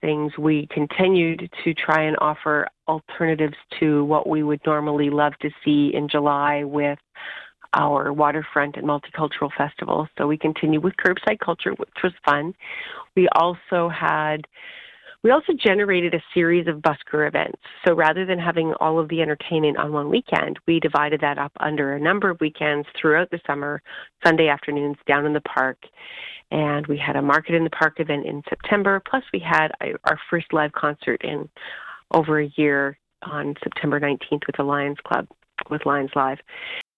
things, we continued to try and offer alternatives to what we would normally love to see in July with our waterfront and multicultural festival. So we continued with curbside culture, which was fun. We also generated a series of busker events. So rather than having all of the entertainment on one weekend, we divided that up under a number of weekends throughout the summer, Sunday afternoons down in the park. And we had a Market in the Park event in September. Plus we had our first live concert in over a year on September 19th with the Lions Club, with Lions Live.